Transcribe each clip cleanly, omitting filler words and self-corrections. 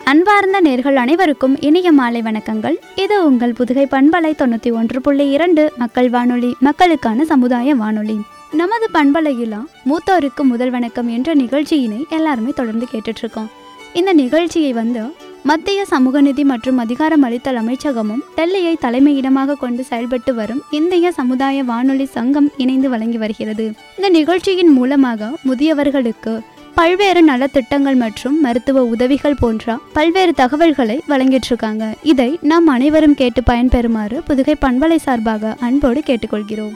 அன்பார்ந்த நேர்கள் அனைவருக்கும் இனிய மாலை வணக்கங்கள். இது உங்கள் புதுகை பண்பலை 91.2 மக்கள் வானொலி, மக்களுக்கான சமுதாய வானொலி. நமது பண்பலையில மூத்தோருக்கு முதல் வணக்கம் என்ற நிகழ்ச்சியினை எல்லாருமே தொடர்ந்து கேட்டுட்டு இருக்கோம். இந்த நிகழ்ச்சியை மத்திய சமூக நிதி மற்றும் அதிகாரம் அளித்தல் அமைச்சகமும் டெல்லியை தலைமையிடமாக கொண்டு செயல்பட்டு வரும் இந்திய சமுதாய வானொலி சங்கம் இணைந்து வழங்கி வருகிறது. இந்த நிகழ்ச்சியின் மூலமாக முதியவர்களுக்கு பல்வேறு நலத்திட்டங்கள் மற்றும் மருத்துவ உதவிகள் போன்ற பல்வேறு தகவல்களை வழங்கிட்டு இருக்காங்க. இதை நாம் அனைவரும் கேட்டு பயன்பெறுமாறு புதுகை பண்பலை சார்பாக அன்போடு கேட்டுக்கொள்கிறோம்.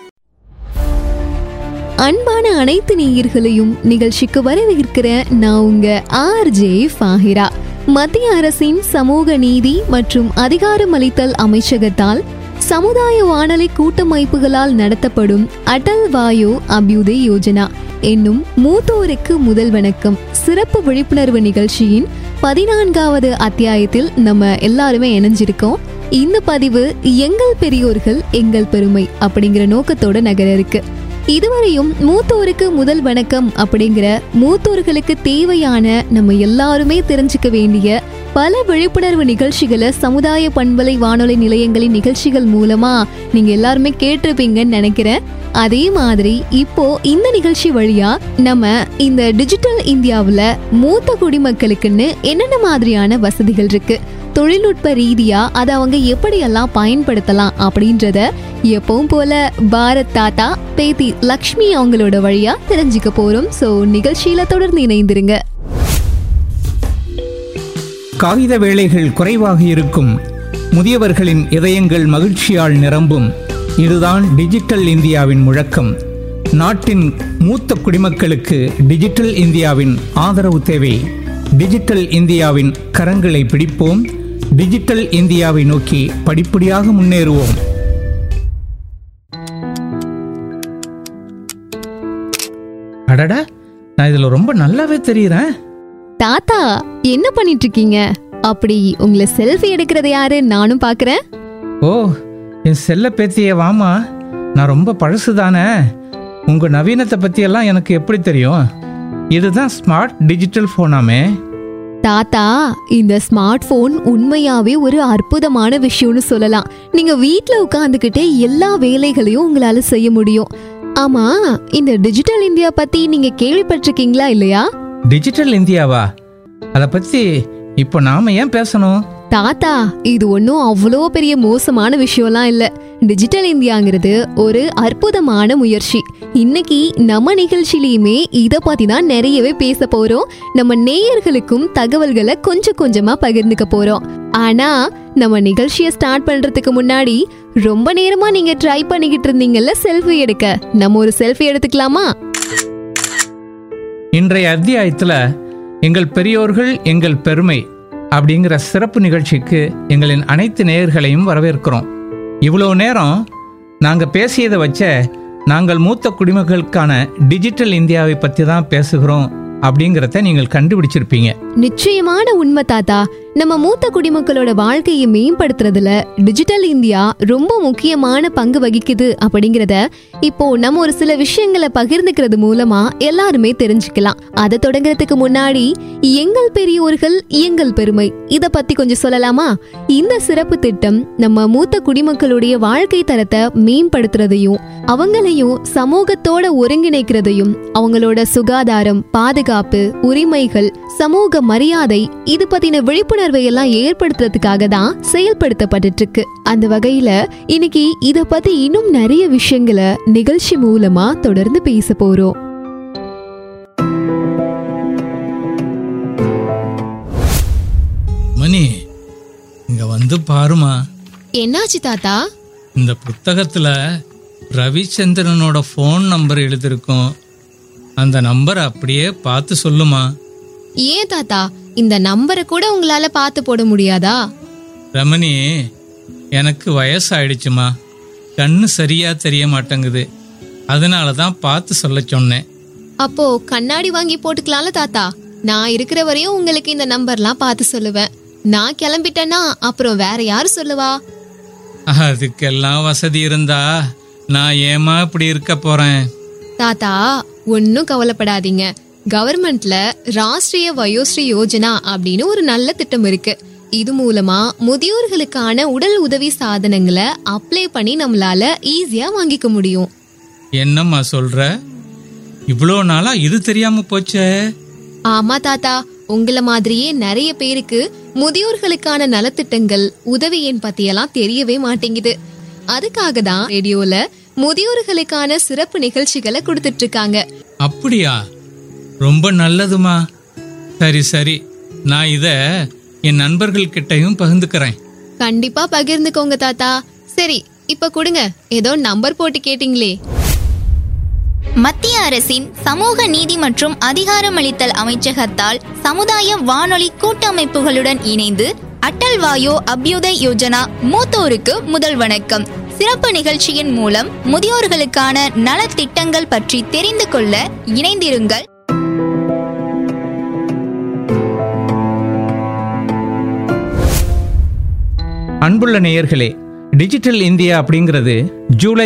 அன்பான அனைத்து நேயர்களையும் நிகழ்ச்சிக்கு வரவேற்கிற நான் உங்க ஆர்ஜே ஃபாஹிரா. மத்திய அரசின் சமூக நீதி மற்றும் அதிகாரம் அளித்தல் அமைச்சகத்தால் சமுதாய வானொலி கூட்டமைப்புகளால் நடத்தப்படும் அடல் வாயோ அபியுதய் யோஜனா என்னும் மூத்தோருக்கு முதல் வணக்கம் சிறப்பு விழிப்புணர்வு நிகழ்ச்சியின் 14வது அத்தியாயத்தில் நம்ம எல்லாருமே இணைஞ்சிருக்கோம். இந்த பதிவு எங்கள் பெரியோர்கள் எங்கள் பெருமை அப்படிங்கிற நோக்கத்தோட நகர இருக்கு. இதுவரையும் மூத்தோருக்கு முதல் வணக்கம் அப்படிங்கிற மூத்தோர்களுக்கு தேவையான நம்ம எல்லாருமே தெரிஞ்சுக்க வேண்டிய பல விழிப்புணர்வு நிகழ்ச்சிகளை சமுதாய பண்பலை வானொலி நிலையங்களின் நிகழ்ச்சிகள் மூலமா நீங்க எல்லாருமே கேட்டிருப்பீங்கன்னு நினைக்கிறேன். அதே மாதிரி இப்போ இந்த நிகழ்ச்சி வழியா நம்ம இந்த டிஜிட்டல் இந்தியாவுல மூத்த குடிமக்களுக்குன்னு என்னென்ன மாதிரியான வசதிகள் இருக்கு, தொழில்நுட்ப ரீதியா அதை அவங்க எப்படியெல்லாம் பயன்படுத்தலாம் அப்படின்றத எப்பவும் போல பாரத் தாத்தா பேத்தி லக்ஷ்மி அவங்களோட வழியா தெரிஞ்சுக்க போறோம். சோ நிகழ்ச்சியில தொடர்ந்து இணைந்திருங்க. காகித வேலைகள் குறைவாக இருக்கும், முதியவர்களின் இதயங்கள் மகிழ்ச்சியால் நிரம்பும். இதுதான் டிஜிட்டல் இந்தியாவின் முழக்கம். நாட்டின் மூத்த குடிமக்களுக்கு டிஜிட்டல் இந்தியாவின் ஆதரவு தேவை. டிஜிட்டல் இந்தியாவின் கரங்களை பிடிப்போம். டிஜிட்டல் இந்தியாவை நோக்கி படிப்படியாக முன்னேறுவோம். அடடா, நான் இதுல ரொம்ப நல்லாவே தெரியுறேன். தாத்தா என்ன பண்ணிட்டு இருக்கீங்க? அப்படி உங்களை செல்ஃபி எடுக்கிறது யாரு? நானும் பாக்குறேன். ஓ, என் செல்ல பேத்தியே வாமா. நான் ரொம்ப பழசுதானே. உங்க நவீனத்தை பத்தி எல்லாம் எனக்கு எப்படி தெரியும்? இதுதான் ஸ்மார்ட் டிஜிட்டல் போனாமே. தாத்தா, இந்த ஸ்மார்ட் போன் உண்மையாவே ஒரு அற்புதமான விஷயம்னு சொல்லலாம். நீங்க வீட்ல உட்கார்ந்துகிட்டே எல்லா வேலைகளையும் உங்களால செய்ய முடியும். ஆமா, இந்த டிஜிட்டல் இந்தியா பத்தி நீங்க கேள்விப்பட்டிருக்கீங்களா இல்லையா? டிஜிட்டல் இந்தியாவா? அத பத்தி இப்போ நாம ஏன் பேசணும்? தாத்தா, இது ஒன்றும் அவ்வளோ பெரிய மோசமான விஷயம்லாம் இல்லை. டிஜிட்டல் இந்தியாங்கிறது ஒரு அற்புதமான முயற்சி. இன்னைக்கு நம்ம நிகழ்ச்சியிலையுமே இதை பத்தி தான் நிறையவே பேச போறோம். நம்ம நேயர்களுக்கும் தகவல்களை கொஞ்சம் கொஞ்சமா பகிர்ந்துக்க போறோம். ஆனா நம்ம நிகழ்ச்சியை ஸ்டார்ட் பண்றதுக்கு முன்னாடி ரொம்ப நேரமா நீங்க ட்ரை பண்ணிக்கிட்டு இருந்தீங்கல்ல செல்ஃபி எடுக்க, நம்ம ஒரு செல்ஃபி எடுத்துக்கலாமா? இன்றைய அத்தியாயத்துல எங்கள் பெரியோர்கள் எங்கள் பெருமை அப்படிங்கிற சிறப்பு நிகழ்ச்சிக்கு எங்களின் அனைத்து நேயர்களையும் வரவேற்கிறோம். இவ்வளோ நேரம் நாங்கள் பேசியதை வச்ச நாங்கள் மூத்த குடிமக்களுக்கான டிஜிட்டல் இந்தியாவை பற்றி தான் பேசுகிறோம் அப்படிங்கிறத நீங்கள் கண்டுபிடிச்சிருப்பீங்க. நிச்சயமான உண்மை தாத்தா. நம்ம மூத்த குடிமக்களோட வாழ்க்கையை மேம்படுத்துறதுல டிஜிட்டல் இந்தியா ரொம்ப முக்கியமான பங்கு வகிக்குது அப்படிங்கிறத இப்போ நம்ம ஒரு சில விஷயங்களை பகிர்ந்துக்கிறது மூலமா எல்லாருமே தெரிஞ்சுக்கலாம். அதை தொடங்குறதுக்கு முன்னாடி எங்கள் பெரியோர்கள் எங்கள் பெருமை இத பத்தி கொஞ்சம் சொல்லலாமா? இந்த சிறப்பு திட்டம் நம்ம மூத்த குடிமக்களுடைய வாழ்க்கை தரத்தை மேம்படுத்துறதையும் அவங்களையும் சமூகத்தோட ஒருங்கிணைக்கிறதையும் அவங்களோட சுகாதாரம், பாதுகாப்பு, உரிமைகள், சமூக மரியாதை இது பத்தின விழிப்புணர்வை எல்லாம் ஏற்படுத்துறதுக்காக தான் செயல்படுத்தப்பட்டு இருக்கு. அந்த வகையில இன்னைக்கு இத பத்தி இன்னும் நிறைய விஷயங்களை நிகழ்ச்சி மூலமா தொடர்ந்து பேச போறோம். மணி, இங்க வந்து பாருமா. என்னாச்சு தாத்தா? இந்த புத்தகத்துல ரவிச்சந்திரனோட போன் நம்பர் எழுதிருக்கும். அந்த நம்பரை அப்படியே பார்த்து சொல்லுமா. ஏன் தாத்தா, இந்த நம்பரை கூட உங்களால பார்த்து போட முடியாதா? ரமணி, எனக்கு வயசாயிடுச்சுமா. கண்ணு சரியா தெரிய மாட்டேங்குது. அதனாலதான் பார்த்து சொல்ல சொன்னேன். அப்போ கண்ணாடி வாங்கி போட்டுக்கலாம்ல தாத்தா. நான் இருக்கிற வரையும் உங்களுக்கு இந்த நம்பர்லாம் பார்த்து சொல்லுவேன். நான் கிளம்பிட்டேன்னா அப்புறம் வேற யாரு சொல்லுவா? அதுக்கெல்லாம் வசதி இருந்தா நான் ஏமா இப்படி இருக்க போறேன்? தாத்தா, ஒன்னும் கவலைப்படாதீங்க. கவர்மெண்ட்ல ராஷ்டிரிய வயோஸ்ரீ யோஜனா அப்படின்னு ஒரு நல்ல திட்டம் இருக்கு. இது மூலமா முதியோர்களுக்கான உடல் உதவி சாதனங்களை அப்ளை பண்ணி நம்மளால ஈஸியா வாங்கிக்க முடியும். என்னம்மா சொல்ற? இவ்வளோ நாளா இது தெரியாம போச்சே. ஆமா தாத்தா, உங்கள மாதிரியே நிறைய பேருக்கு முதியோர்களுக்கான நலத்திட்டங்கள் உதவி எண் பத்தியெல்லாம் தெரியவே மாட்டேங்குது. அதுக்காக தான் ரேடியோல முதியோர்களுக்கான சிறப்பு நிகழ்ச்சிகளை கொடுத்துட்டு இருக்காங்க. அப்படியா? ரொம்ப நல்லதுமா. சரி, நான் இத என் நண்பர்கள் கிட்டையும் பகிர்ந்துக்கிறேன். கண்டிப்பா பகிர்ந்துக்கோங்க தாத்தா. சரி, இப்ப கொடுங்க, ஏதோ நம்பர் போட்டு கேட்டீங்களே. மத்திய அரசின் சமூக நீதி மற்றும் அதிகாரமளித்தல் அமைச்சகத்தால் சமுதாய வானொலி கூட்டமைப்புகளுடன் இணைந்து அட்டல் வாயோ அபியுதய் யோஜனா மூத்தோருக்கு முதல் வணக்கம் சிறப்பு நிகழ்ச்சியின் மூலம் முதியோர்களுக்கான நலத்திட்டங்கள் பற்றி தெரிந்து கொள்ள இணைந்திருங்கள். அன்புள்ள நேயர்களே, டிஜிட்டல் இந்தியா அப்படிங்கிறது ஜூலை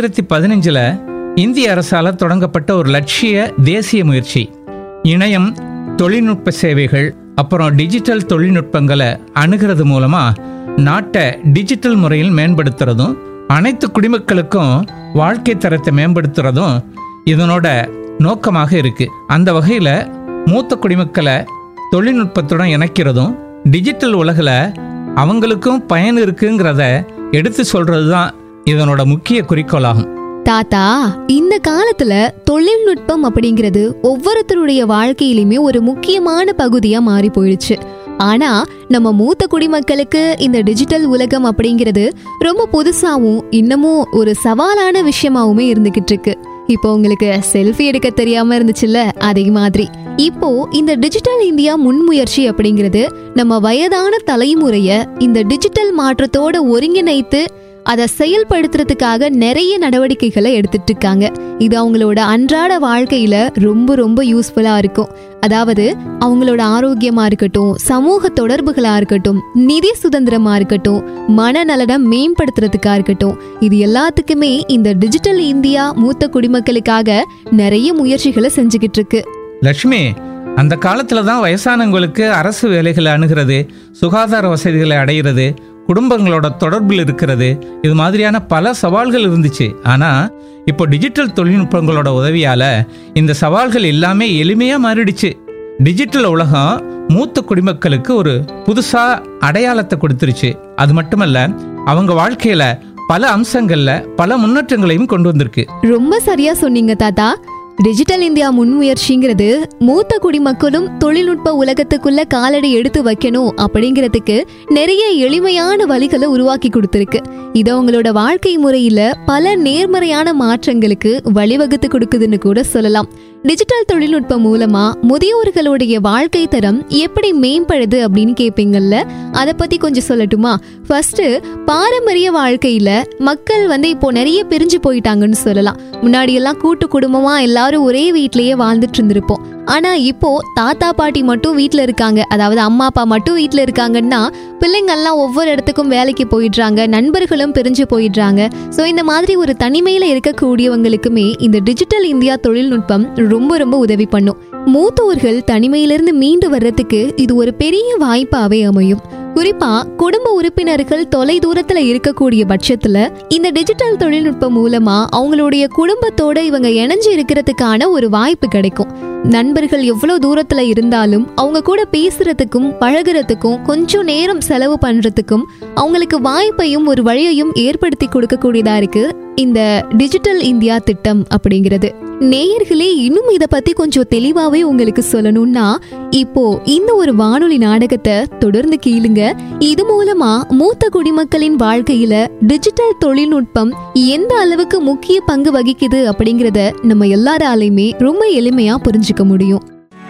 2015 இந்திய அரசால தொடங்கப்பட்ட ஒரு லட்சிய தேசிய முயற்சி. இணையம், தொழில்நுட்ப சேவைகள், அப்புறம் டிஜிட்டல் தொழில்நுட்பங்களை அணுகிறது மூலமா நாட்டை டிஜிட்டல் முறையில் மேம்படுத்துறதும் அனைத்து குடிமக்களுக்கும் வாழ்க்கை தரத்தை மேம்படுத்துறதும் இதனோட நோக்கமாக இருக்கு. அந்த வகையில மூத்த குடிமக்களை தொழில்நுட்பத்துடன் இணைக்கிறதும் டிஜிட்டல் உலகில் அவங்களுக்கும் பயன் இருக்குங்கிறத எடுத்து சொல்றதுதான் இதனோட முக்கிய குறிக்கோளாகும். தாத்தா, இந்த காலத்துல தொழில்நுட்பம் அப்படிங்கிறது ஒவ்வொருத்தருடைய வாழ்க்கையிலுமே ஒரு முக்கியமான பகுதியா மாறி போயிடுச்சு. ஆனா நம்ம மூத்த குடிமக்களுக்கு இந்த டிஜிட்டல் உலகம் அப்படிங்கிறது ரொம்ப புதுசாவும் இன்னமும் ஒரு சவாலான விஷயமாவுமே இருந்துகிட்டு இருக்கு. இப்போ உங்களுக்கு செல்ஃபி எடுக்க தெரியாம இருந்துச்சுல்ல, அதே மாதிரி இப்போ இந்த டிஜிட்டல் இந்தியா முன்முயற்சி அப்படிங்கிறது நம்ம வயதான தலைமுறைய இந்த டிஜிட்டல் மாற்றத்தோட ஒருங்கிணைத்து அதை செயல்படுத்துறதுக்காக நிறைய நடவடிக்கைகளை எடுத்துட்டு இருக்காங்க. இது அவங்களோட அன்றாட வாழ்க்கையில ரொம்ப ரொம்ப யூஸ்ஃபுல்லா இருக்கும். அதாவது அவங்களோட ஆரோக்கியமா இருக்கட்டும், சமூக தொடர்புகளா இருக்கட்டும், நிதி சுதந்திரமா இருக்கட்டும், மனநலம் மேம்படுத்துறதுக்கா இருக்கட்டும், இது எல்லாத்துக்குமே இந்த டிஜிட்டல் இந்தியா மூத்த குடிமக்களுக்காக நிறைய முயற்சிகளை செஞ்சுக்கிட்டு இருக்கு. லட்சுமி, அந்த காலத்துல தான் வயசானவங்களுக்கு அரசு வேலைகளை அணுகிறது, சுகாதார வசதிகளை அடைகிறது, குடும்பங்களோட தொடர்பில் இருக்கிறது, இது மாதிரியான பல சவால்கள் இருந்துச்சு. ஆனா இப்போ டிஜிட்டல் தொழில்நுட்பங்களோட உதவியால இந்த சவால்கள் எல்லாமே எளிமையா மாறிடுச்சு. டிஜிட்டல் உலகம் மூத்த குடிமக்களுக்கு ஒரு புதுசா அடையாளத்தை கொடுத்துருச்சு. அது மட்டுமல்ல, அவங்க வாழ்க்கையில பல அம்சங்கள்ல பல முன்னேற்றங்களையும் கொண்டு வந்திருக்கு. ரொம்ப சரியா சொன்னீங்க தாத்தா. டிஜிட்டல் இந்தியா முன்முயற்சிங்கிறது மூத்த குடிமக்களும் தொழில்நுட்ப உலகத்துக்குள்ள காலடி எடுத்து வைக்கணும் அப்படிங்கிறதுக்கு நிறைய எளிமையான வழிகளை உருவாக்கி கொடுத்துருக்கு. இது அவங்களோட வாழ்க்கை முறையில பல நேர்மறையான மாற்றங்களுக்கு வழிவகுத்து கொடுக்குதுன்னு கூட சொல்லலாம். டிஜிட்டல் தொழில்நுட்பம் மூலமா முதியோர்களுடைய வாழ்க்கை தரம் எப்படி மேம்படுது அப்படின்னு கேட்பீங்கல்ல, அதை பத்தி கொஞ்சம் சொல்லட்டுமா? ஃபர்ஸ்ட், பாரம்பரிய வாழ்க்கையில மக்கள் இப்போ நிறைய பிரிஞ்சு போயிட்டாங்கன்னு சொல்லலாம். முன்னாடி எல்லாம் கூட்டு குடும்பமா எல்லாரும் ஒரே வீட்லயே வாழ்ந்துட்டு இருந்திருப்போம். ஆனா இப்போ தாத்தா பாட்டி மட்டும் வீட்டுல இருக்காங்க, அதாவது அம்மா அப்பா மட்டும் வீட்டுல இருக்காங்கன்னா பிள்ளைங்கள்லாம் ஒவ்வொரு இடத்துக்கும் வேலைக்கு போயிடுறாங்க, நண்பர்களும் பிரிஞ்சு போயிடுறாங்க. ஸோ இந்த மாதிரி ஒரு தனிமையில இருக்கக்கூடியவங்களுக்குமே இந்த டிஜிட்டல் இந்தியா தொழில்நுட்பம் ரொம்ப ரொம்ப உதவி பண்ணும். மூத்தோர்கள் தனிமையிலிருந்து மீண்டு வர்றதுக்கு இது ஒரு பெரிய வாய்ப்பாவே அமையும். குறிப்பா குடும்ப உறுப்பினர்கள் தொலை தூரத்துல இருக்கக்கூடிய பட்சத்துல இந்த டிஜிட்டல் தொழில்நுட்பம் மூலமா அவங்களுடைய குடும்பத்தோட இவங்க இணைஞ்சு இருக்கிறதுக்கான ஒரு வாய்ப்பு கிடைக்கும். நண்பர்கள் எவ்வளவு தூரத்துல இருந்தாலும் அவங்க கூட பேசுறதுக்கும் பழகுறதுக்கும் கொஞ்சம் நேரம் செலவு பண்றதுக்கும் அவங்களுக்கு வாய்ப்பையும் ஒரு வழியையும் ஏற்படுத்தி கொடுக்கக்கூடியதா இருக்கு இந்த டிஜிட்டல் இந்தியா திட்டம் அப்படிங்கிறது. நேயர்களே, இன்னும் இதை பத்தி கொஞ்சம் தெளிவாவே உங்களுக்கு சொல்லணும்னா இப்போ இந்த ஒரு வானொலி நாடகத்தை தொடர்ந்து கேளுங்க. இது மூலமா மூத்த குடிமக்களின் வாழ்க்கையில டிஜிட்டல் தொழில்நுட்பம் எந்த அளவுக்கு முக்கிய பங்கு வகிக்குது அப்படிங்கறத நம்ம எல்லாராலையுமே ரொம்ப எளிமையா புரிஞ்சுக்க முடியும்.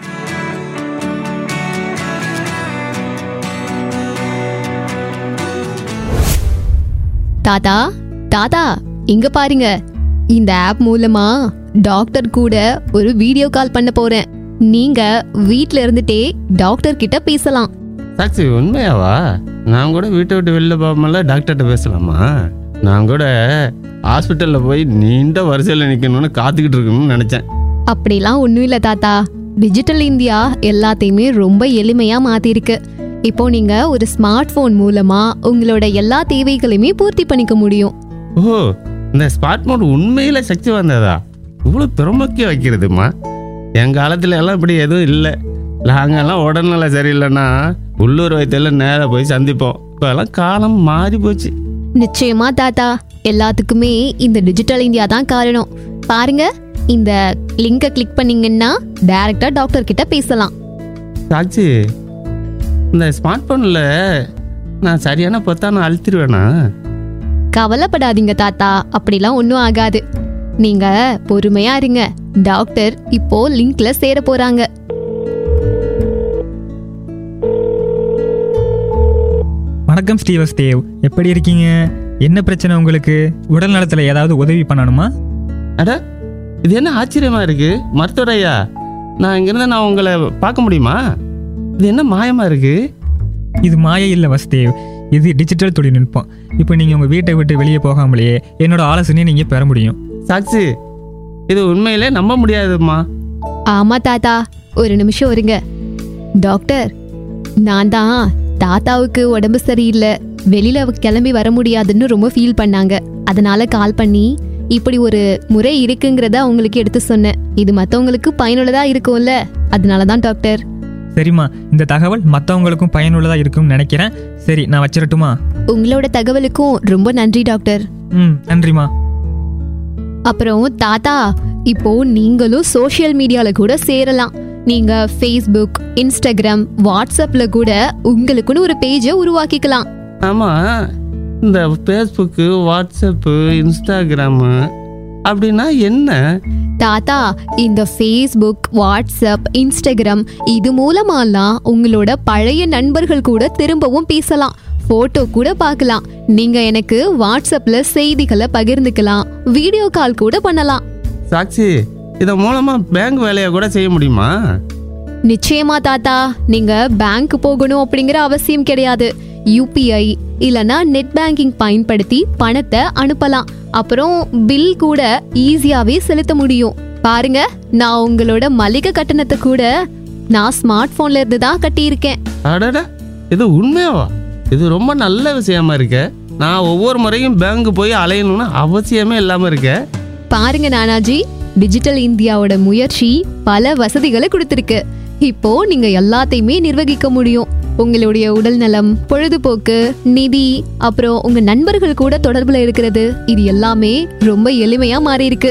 தாத்தா தாத்தா, இங்க பாருங்க, இந்த ஆப் மூலமா டாக்டர் கூட ஒரு வீடியோ கால் பண்ண போறேன். நீங்க வீட்ல இருந்துட்டே டாக்டர் கிட்ட பேசலாம். சாட்சி, உண்மையாவா? நான் கூட வீட்டை விட்டு வெளில போகாமல டாக்டர்கிட்ட பேசலாமா? நான் கூட ஹாஸ்பிட்டல்ல போய் நீண்ட வரிசையில் நிக்கணும்னு காத்துக்கிட்டு இருக்கணும்னு நினைச்சேன். அப்படிலாம் ஒண்ணும் இல்ல தாத்தா. டிஜிட்டல் இந்தியா எல்லாத்தையுமே ரொம்ப எளிமையா மாத்திருக்கு. இப்போ நீங்க ஒரு ஸ்மார்ட் போன் மூலமா உங்களோட எல்லா தேவைகளையுமே பூர்த்தி பண்ணிக்க முடியும். ஓ, இந்த ஸ்மார்ட் போன் உண்மையில சக்தி வந்ததா? இவ்வளோ பிரமுக்கிய வைக்கிறதுமா. என் காலத்துல எல்லாம் இப்படி எதுவும் இல்லை. நாங்கெல்லாம் உடல்நல சரியில்லைன்னா உள்ளூர் வைத்தியில நேராக போய் சந்திப்போம். இப்போ எல்லாம் காலம் மாறி போச்சு. நிச்சயமா தாத்தா, எல்லாத்துக்குமே இந்த டிஜிட்டல் இந்தியா தான் காரணம். பாருங்க, இந்த லிங்கை கிளிக் பண்ணீங்கன்னா டைரக்டா டாக்டர் கிட்ட பேசலாம். சாட்சி, இந்த ஸ்மார்ட் போன்ல நான் சரியான பொத்தான அழுத்திடுவேனா? கவலைப்படாதீங்க தாத்தா, அப்படிலாம் ஒன்றும் ஆகாது. நீங்க பொறுமையா இருங்க. டாக்டர் இப்போ லிங்க்ல சேர போறாங்க. வணக்கம் ஸ்ரீவஸ்தேவ், எப்படி இருக்கீங்க? என்ன பிரச்சனை உங்களுக்கு? உடல் நலத்துல ஏதாவது உதவி பண்ணணுமா? அட, இது என்ன ஆச்சரியமா இருக்கு மருத்துவர் ஐயா. நான் இங்கிருந்து நான் உங்களை பார்க்க முடியுமா? இது என்ன மாயமா இருக்கு? இது மாயை இல்லை வஸ்தேவ், இது டிஜிட்டல் தொழில்நுட்பம். இப்போ நீங்கள் உங்கள் வீட்டை விட்டு வெளியே போகாமலேயே என்னோட ஆலோசனையை நீங்கள் பெற முடியும். சாட்சி, இது உண்மையிலே நம்ப முடியாதுமா. ஆமா தாத்தா, ஒரு நிமிஷம் இருங்க. டாக்டர், நான் தான் தாத்தாவுக்கு உடம்பு சரியில்லை, வெளியில கிளம்பி வர முடியாதுன்னு ரொம்ப ஃபீல் பண்ணாங்க. அதனால கால் பண்ணி இப்படி ஒரு முறை இருக்குங்கிறத அவங்களுக்கு எடுத்து சொன்னேன். இது மற்றவங்களுக்கு பயனுள்ளதா இருக்கும்ல, அதனாலதான் டாக்டர். சரிம்மா, இந்த தகவல் மற்றவங்களுக்கும் பயனுள்ளதாக இருக்கும்னு நினைக்கிறேன். சரி, நான் வச்சிரட்டுமா? உங்களோட தகவலுக்கும் ரொம்ப நன்றி டாக்டர். நன்றிம்மா. அப்புறம் தாத்தா, இப்போ நீங்களும் சோஷியல் மீடியால கூட சேரலாம். நீங்க ஃபேஸ்புக், இன்ஸ்டாகிராம், வாட்ஸ்அப்ல கூட உங்களுக்குன்னு ஒரு பேஜை உருவாக்கிக்கலாம். ஆமா, இந்த ஃபேஸ்புக்கு, வாட்ஸ்அப்பு, இன்ஸ்டாகிராமு அப்படின்னா என்ன? தாத்தா, இந்த ஃபேஸ்புக், வாட்ஸ்அப், இன்ஸ்டாகிராம் இது மூலமாலாம் உங்களோட பழைய நண்பர்கள் கூட திரும்பவும் பேசலாம், போட்டோ கூட பார்க்கலாம். நீங்க எனக்கு வாட்ஸ்அப்ல செய்திகளை பகிர்ந்துக்கலாம், வீடியோ கால் கூட பண்ணலாம். சாட்சி, இத மூலமா பேங்க் வேலையை கூட செய்ய முடியுமா? நிச்சயமா தாத்தா, நீங்க பேங்க் போகணும் அப்படிங்கிற அவசியம் கிடையாது. யூபிஐ இல்லனா நெட் பேங்கிங் பயன்படுத்தி பணத்தை அனுப்பலாம். அப்புறம் பில் கூட ஈஸியாவே செலுத்த முடியும். பாருங்க, நான் உங்களோட மளிகை கட்டணத்தை கூட நான் ஸ்மார்ட் போன்ல இருந்து தான் கட்டியிருக்கேன். அடடா, இது உண்மையாவா? இது ரொம்ப நல்ல விஷயமா இருக்க. நான் ஒவ்வொரு முறையும் பேங்க் போய் அலையணும்னு அவசியமே இல்லாம இருக்க. பாருங்க நானாஜி, டிஜிட்டல் இந்தியாவோட முயற்சி பல வசதிகளை கொடுத்திருக்கு. இப்போ நீங்க எல்லாத்தையுமே நிர்வகிக்க முடியும். உங்களுடைய உடல் நலம், பொழுதுபோக்கு, நிதி, அப்புறம் உங்க நண்பர்கள் கூட தொடர்புல இருக்கிறது, இது எல்லாமே ரொம்ப எளிமையா மாறி இருக்கு.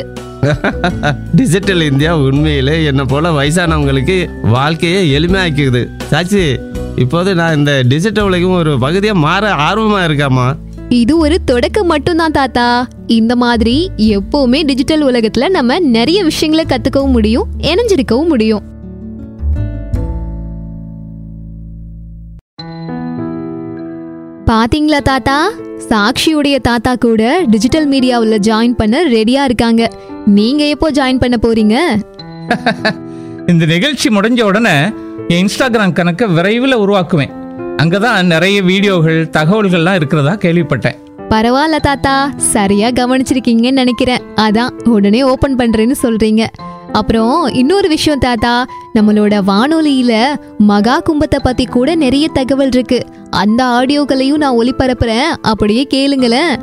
டிஜிட்டல் இந்தியா உண்மையிலே என்ன போல வயசானவங்களுக்கு வாழ்க்கையை எளிமையாக்கிக்குது. சாட்சி, இப்போது நான் இந்த டிஜிட்டல் உலகம் ஒரு பகுதியா மாற ஆர்வமா இருக்காமா? இது ஒரு தொடக்கம் மட்டும்தான் தாத்தா. இந்த மாதிரி எப்பவுமே டிஜிட்டல் உலகத்துல நம்ம நிறைய விஷயங்களை கத்துக்கவும் முடியும், இணைஞ்சிருக்கவும் முடியும். பாத்தீங்களா தாத்தா, சாக்ஷியுடைய தாத்தா கூட டிஜிட்டல் மீடியாவுல ஜாயின் பண்ண ரெடியா இருக்காங்க. நீங்க எப்போ ஜாயின் பண்ண போறீங்க? இந்த நிகழ்ச்சி முடிஞ்ச உடனே என் இன்ஸ்டாகிராம் கணக்கை விரைவில் உருவாக்குவேன். அங்கதான் நிறைய வீடியோகள், தகவல்கள்லாம் இருக்கிறதா கேள்விப்பட்டேன். பரவாயில்ல தாத்தா, சரியா கவனிச்சிருக்கீங்கன்னு நினைக்கிறேன். அதான் உடனே ஓபன் பண்றேன்னு சொல்றீங்க. அப்புறம் இன்னொரு விஷயம் தாத்தா, நம்மளோட வானொலியில மகா கும்பத்தை பத்தி கூட நிறைய தகவல் இருக்கு. அந்த ஆடியோக்களையும் நான் ஒளிபரப்புறேன், அப்படியே கேளுங்களேன்.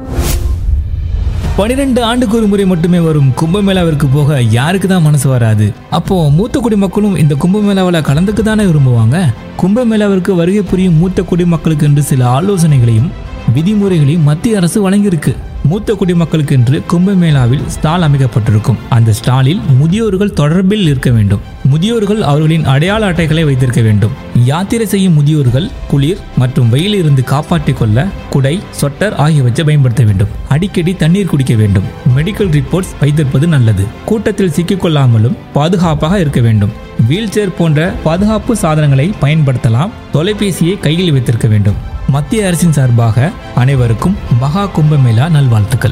12 ஆண்டுக்கு ஒரு முறை மட்டுமே வரும் கும்பமேளாவிற்கு போக யாருக்கு தான் மனசு வராது? அப்போ மூத்த குடிமக்களும் இந்த கும்பமேளாவில் கலந்துக்கு தானே விரும்புவாங்க. கும்பமேளாவிற்கு வருகை புரியும் மூத்த குடிமக்களுக்கு என்று சில ஆலோசனைகளையும் விதிமுறைகளையும் மத்திய அரசு வழங்கியிருக்கு. மூத்த குடிமக்களுக்கு என்று கும்பமேளாவில் ஸ்டால் அமைக்கப்பட்டிருக்கும். அந்த ஸ்டாலில் முதியோர்கள் தொடர்பில் இருக்க வேண்டும். முதியோர்கள் அவர்களின் அடையாள அட்டைகளை வைத்திருக்க வேண்டும். யாத்திரை செய்யும் முதியோர்கள் குளிர் மற்றும் வெயிலில் இருந்து காப்பாற்றிக் கொள்ள குடை, சொட்டர் ஆகியவற்றை பயன்படுத்த வேண்டும். அடிக்கடி தண்ணீர் குடிக்க வேண்டும். மெடிக்கல் ரிப்போர்ட்ஸ் வைத்திருப்பது நல்லது. கூட்டத்தில் சிக்கிக்கொள்ளாமலும் பாதுகாப்பாக இருக்க வேண்டும். வீல் சேர் போன்ற பாதுகாப்பு சாதனங்களை பயன்படுத்தலாம். தொலைபேசியை கையில் வைத்திருக்க வேண்டும். மத்திய அரசின் சார்பாக அனைவருக்கும் மகா கும்பமேளா நல்வாழ்த்துக்கள்.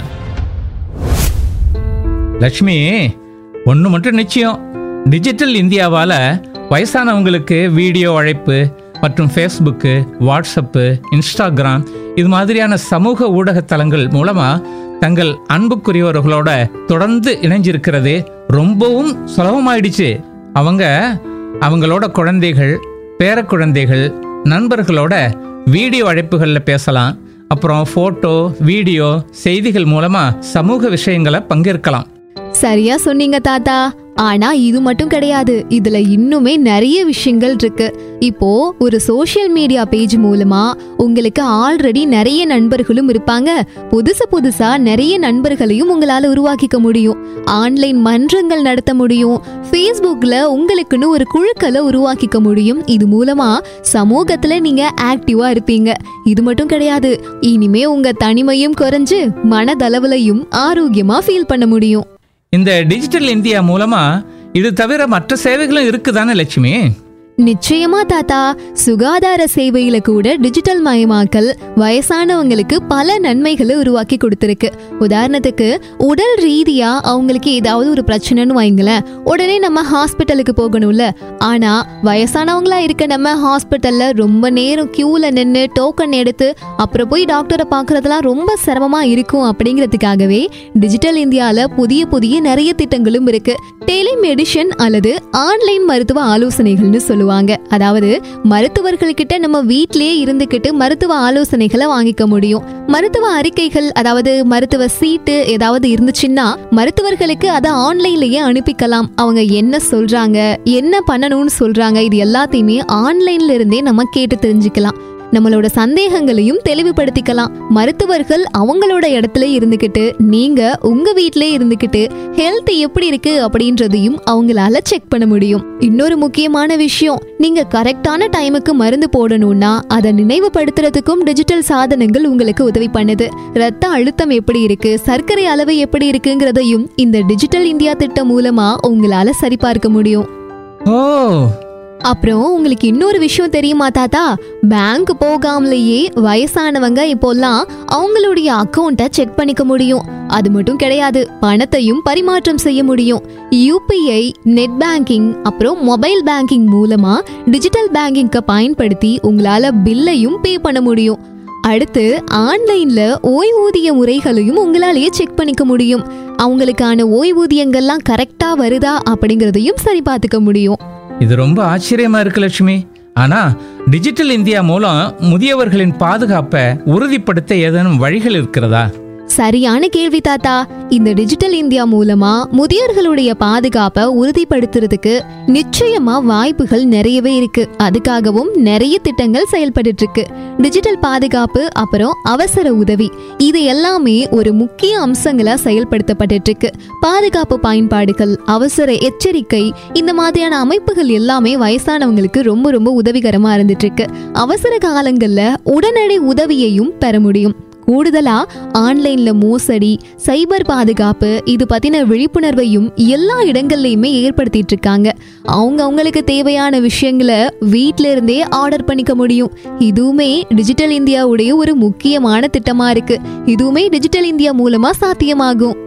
லட்சுமி, ஒன்று மட்டும் நிச்சயம், டிஜிட்டல் இந்தியாவால் வயசானவங்களுக்கு வீடியோ அழைப்பு மற்றும் ஃபேஸ்புக்கு, வாட்ஸ்அப்பு, இன்ஸ்டாகிராம் இது மாதிரியான சமூக ஊடகத்தலங்கள் மூலமாக தங்கள் அன்புக்குரியவர்களோட தொடர்ந்து இணைஞ்சிருக்கிறது ரொம்பவும் சுலபமாயிடுச்சு. அவங்க அவங்களோட குழந்தைகள், பேரக்குழந்தைகள், நண்பர்களோட வீடியோ அழைப்புகளில் பேசலாம். அப்புறம் ஃபோட்டோ, வீடியோ, செய்திகள் மூலமா சமூக விஷயங்களை பங்கேற்கலாம். சரியா சொன்னீங்க தாத்தா. ஆனா இது மட்டும் கிடையாது, இதுல இன்னுமே நிறைய விஷயங்கள் இருக்கு. இப்போ ஒரு சோஷியல் மீடியா பேஜ் மூலமா உங்களுக்கு ஆல்ரெடி நிறைய நண்பர்களும் இருப்பாங்க. புதுசா நிறைய நண்பர்களையும் உங்களால உருவாக்கிக்க முடியும். ஆன்லைன் மன்றங்கள் நடத்த முடியும். ஃபேஸ்புக்ல உங்களுக்குன்னு ஒரு குழுக்களை உருவாக்கிக்க முடியும். இது மூலமா சமூகத்துல நீங்க ஆக்டிவா இருப்பீங்க. இது மட்டும் கிடையாது, இனிமே உங்க தனிமையும் குறைஞ்சு மனதளவுலையும் ஆரோக்கியமா ஃபீல் பண்ண முடியும். இந்த டிஜிட்டல் இந்தியா மூலமா இது தவிர மற்ற சேவைகளும் இருக்குதானே லட்சுமி? நிச்சயமா தாத்தா. சுகாதார சேவையில கூட டிஜிட்டல் மயமாக்கல் வயசானவங்களுக்கு பல நன்மைகளை உருவாக்கி கொடுத்திருக்கு. உதாரணத்துக்கு, உடல் ரீதியா அவங்களுக்கு ஏதாவது ஒரு பிரச்சனைன்னு வைங்களேன், உடனே நம்ம ஹாஸ்பிட்டலுக்கு போகணும்ல. ஆனா வயசானவங்களா இருக்க நம்ம ஹாஸ்பிட்டல்ல ரொம்ப நேரம் கியூல நின்று டோக்கன் எடுத்து அப்புறம் போய் டாக்டரை பாக்குறதுலாம் ரொம்ப சிரமமா இருக்கும். அப்படிங்கிறதுக்காகவே டிஜிட்டல் இந்தியால புதிய நிறைய திட்டங்களும் இருக்கு. டெலிமெடிஷன் அல்லது ஆன்லைன் மருத்துவ ஆலோசனைகள்னு சொல்லுவாங்க. அதாவது மருத்துவர்கள்கிட்ட நம்ம வீட்டிலேயே இருந்துகிட்டு மருத்துவ ஆலோசனைகளை வாங்கிக்க முடியும். மருத்துவ அறிக்கைகள், அதாவது மருத்துவ சீட்டு ஏதாவது இருந்துச்சுன்னா மருத்துவர்களுக்கு அதை ஆன்லைன்லயே அனுப்பிக்கலாம். அவங்க என்ன சொல்றாங்க, என்ன பண்ணணும்னு சொல்றாங்க, இது எல்லாத்தையுமே ஆன்லைன்ல இருந்தே நம்ம கேட்டு தெரிஞ்சுக்கலாம். நம்மளோட சந்தேகங்களையும் தெளிவுபடுத்திக்கலாம். மருத்துவர்கள் அவங்களோட இடத்துல இருந்துகிட்டு, நீங்க உங்க வீட்டிலே இருந்துகிட்டு ஹெல்த் எப்படி இருக்கு அப்படின்றதையும் அவங்களால செக் பண்ண முடியும். இன்னொரு முக்கியமான விஷயம், நீங்க கரெக்டான டைமுக்கு மருந்து போடணும்னா அதை நினைவுபடுத்துறதுக்கும் டிஜிட்டல் சாதனங்கள் உங்களுக்கு உதவி பண்ணுது. ரத்த அழுத்தம் எப்படி இருக்கு, சர்க்கரை அளவு எப்படி இருக்குங்கிறதையும் இந்த டிஜிட்டல் இந்தியா திட்டம் மூலமா உங்களால சரிபார்க்க முடியும். அப்புறம் உங்களுக்கு இன்னொரு விஷயம் தெரியுமா தாத்தா? பேங்க் போகாமலேயே வயசானவங்க இப்போல்லாம் அவங்களுடைய அக்கௌண்ட்டை செக் பண்ணிக்க முடியும். அது மட்டும் கிடையாது, பணத்தையும் பரிமாற்றம் செய்ய முடியும். யூபிஐ, நெட் பேங்கிங், அப்புறம் மொபைல் பேங்கிங் மூலமா டிஜிட்டல் பேங்கிங்கை பயன்படுத்தி உங்களால பில்லையும் பே பண்ண முடியும். அடுத்து ஆன்லைன்ல ஓய்வூதிய முறைகளையும் உங்களாலேயே செக் பண்ணிக்க முடியும். அவங்களுக்கான ஓய்வூதியங்கள்லாம் கரெக்டா வருதா அப்படிங்கறதையும் சரி பார்த்துக்க முடியும். இது ரொம்ப ஆச்சரியமா இருக்கு லட்சுமி. ஆனா டிஜிட்டல் இந்தியா மூலம் முதியவர்களின் பாதுகாப்பை உறுதிப்படுத்த ஏதேனும் வழிகள் இருக்கிறதா? சரியான கேள்வி தாத்தா. இந்த டிஜிட்டல் இந்தியா மூலமா முதியோர்களுடைய பாதுகாப்பை உறுதிப்படுத்துறதுக்கு நிச்சயமா வாய்ப்புகள் நிறையவே இருக்கு. அதுக்காகவும் நிறைய திட்டங்கள் செயல்பட்டு இருக்கு. டிஜிட்டல் பாதுகாப்பு, அப்புறம் அவசர உதவி, இது எல்லாமே ஒரு முக்கிய அம்சங்களா செயல்படுத்தப்பட்டு இருக்கு. பாதுகாப்பு பயன்பாடுகள், அவசர எச்சரிக்கை, இந்த மாதிரியான அமைப்புகள் எல்லாமே வயசானவங்களுக்கு ரொம்ப ரொம்ப உதவிகரமா இருந்துட்டு இருக்கு. அவசர காலங்கள்ல உடனடி உதவியையும் பெற முடியும். கூடுதலா ஆன்லைன்ல மோசடி, சைபர் பாதுகாப்பு, இது பத்தின விழிப்புணர்வையும் எல்லா இடங்கள்லயுமே ஏற்படுத்திட்டு இருக்காங்க. அவங்களுக்கு தேவையான விஷயங்களை வீட்ல இருந்தே ஆர்டர் பண்ணிக்க முடியும். இதுவுமே டிஜிட்டல் இந்தியாவுடைய ஒரு முக்கியமான திட்டமா இருக்கு. இதுவுமே டிஜிட்டல் இந்தியா மூலமா சாத்தியமாகும்.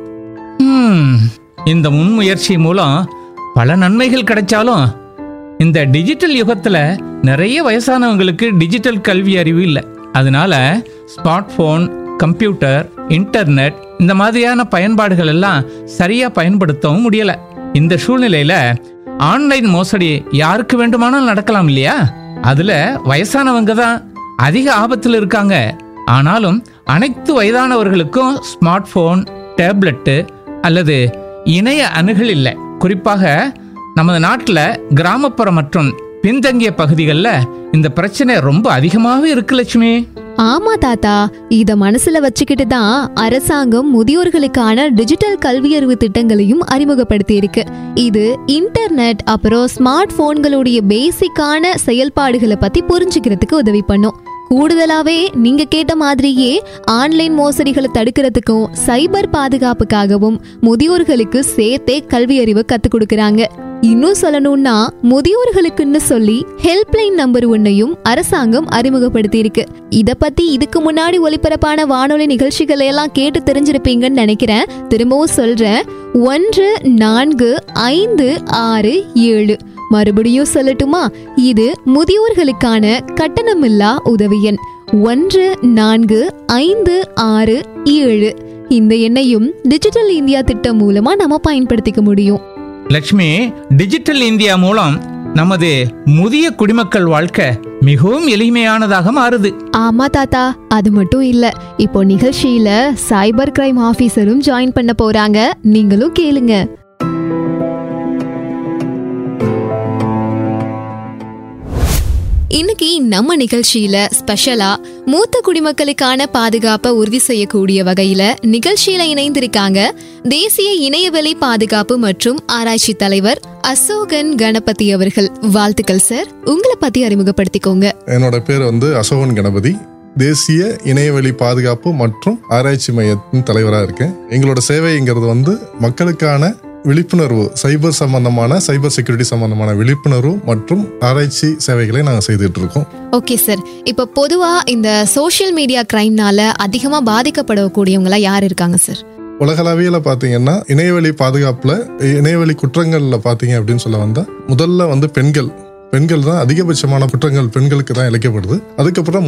இந்த முன்முயற்சி மூலம் பல நன்மைகள் கிடைச்சாலும் இந்த டிஜிட்டல் யுகத்துல நிறைய வயசானவங்களுக்கு டிஜிட்டல் கல்வி அறிவு இல்லை. அதனால ஸ்மார்ட் போன், கம்ப்யூட்டர், இன்டர்நெட் இந்த மாதிரியான பயன்பாடுகள் எல்லாம் சரியா பயன்படுத்தவும் முடியல. இந்த சூழ்நிலையில ஆன்லைன் மோசடி யாருக்கு வேண்டுமானாலும் நடக்கலாம் இல்லையா? அதுல வயசானவங்க தான் அதிக ஆபத்தில் இருக்காங்க. ஆனாலும் அனைத்து வயதானவர்களுக்கும் ஸ்மார்ட் போன், டேப்லெட்டு அல்லது இணைய அணுகல் இல்லை. குறிப்பாக நமது நாட்டில் கிராமப்புற மற்றும் பின்தங்கிய பகுதிகளில் இந்த பிரச்சனை ரொம்ப அதிகமாகவே இருக்கு லட்சுமி. ஆமா தாத்தா, இத மனசுல வச்சுக்கிட்டு தான் அரசாங்கம் முதியோர்களுக்கான டிஜிட்டல் கல்வியறிவு திட்டங்களையும் அறிமுகப்படுத்தி இருக்கு. இது இன்டர்நெட் அப்புறம் ஸ்மார்ட் போன்களுடைய பேசிக்கான செயல்பாடுகளை பத்தி புரிஞ்சுக்கிறதுக்கு உதவி பண்ணும். கூடுதலாவே நீங்க கேட்ட மாதிரியே ஆன்லைன் மோசடிகளை தடுக்கிறதுக்கும் சைபர் பாதுகாப்புக்காகவும் முதியோர்களுக்கு சேர்த்தே கல்வி அறிவு கத்துக் கொடுக்கறாங்க. இன்னும் சொல்லணும்னா முதியோர்களுக்குன்னு சொல்லி ஹெல்ப்லைன் நம்பர் 1 அரசாங்கம் அறிமுகப்படுத்தி இருக்கு. இத பத்தி இதுக்கு முன்னாடி ஒளிபரப்பான வானொலி நிகழ்ச்சிகளை எல்லாம் கேட்டு தெரிஞ்சிருப்பீங்கன்னு நினைக்கிறேன். திரும்பவும் சொல்றேன், 145667. மறுபடியும் சொல்லட்டுமா? இது முதியோர்களுக்கான கட்டணமில்லா உதவி எண் 145667. இந்த எண்ணையும் டிஜிட்டல் இந்தியா திட்டம் மூலமா நம்ம பயன்படுத்திக்க முடியும். லட்சுமி, டிஜிட்டல் இந்தியா மூலம் நமது முதிய குடிமக்கள் வாழ்க்கை மிகவும் எளிமையானதாக மாறுது. ஆமா தாத்தா, அது மட்டும் இல்ல, இப்போ நிகழ்ச்சியில சைபர் கிரைம் ஆபீசரும் ஜாயின் பண்ண போறாங்க. நீங்களும் கேளுங்க. இன்னைக்கு நம்ம நிகழ்ச்சியில ஸ்பெஷலா மூத்த குடிமக்களுக்கான பாதுகாப்பை உறுதி செய்யக்கூடிய வகையில நிகழ்ச்சியில இணைந்திருக்காங்க தேசிய இணையவெளி பாதுகாப்பு மற்றும் ஆராய்ச்சி தலைவர் அசோகன் கணபதி அவர்கள். வாழ்த்துக்கள் சார். உங்களை பத்தி அறிமுகப்படுத்திக்கோங்க. என்னோட பேர் அசோகன் கணபதி. தேசிய இணையவெளி பாதுகாப்பு மற்றும் ஆராய்ச்சி மையத்தின் தலைவராக இருக்கேன். எங்களோட சேவைங்கிறது மக்களுக்கான விழிப்புணர்வு, சைபர் சம்பந்தமான, சைபர் செக்யூரிட்டி சம்பந்தமான விழிப்புணர்வு மற்றும் ஆராய்ச்சி சேவைகளை நாங்கள் செய்துட்டு இருக்கோம். ஓகே சார், இப்போ பொதுவா இந்த சோஷியல் மீடியா கிரைம்னால அதிகமா பாதிக்கப்படக்கூடியவங்களா யார் இருக்காங்க சார்? உலகளவியல பாத்தீங்கன்னா இணையவெளி பாதுகாப்புல, இணையவெளி குற்றங்கள்ல பாத்தீங்க அப்படின்னு சொல்ல வந்தா முதல்ல பெண்கள் தான் அதிகபட்சமான குற்றங்கள் பெண்களுக்கு தான் இழைக்கப்படுது. அதுக்கப்புறம்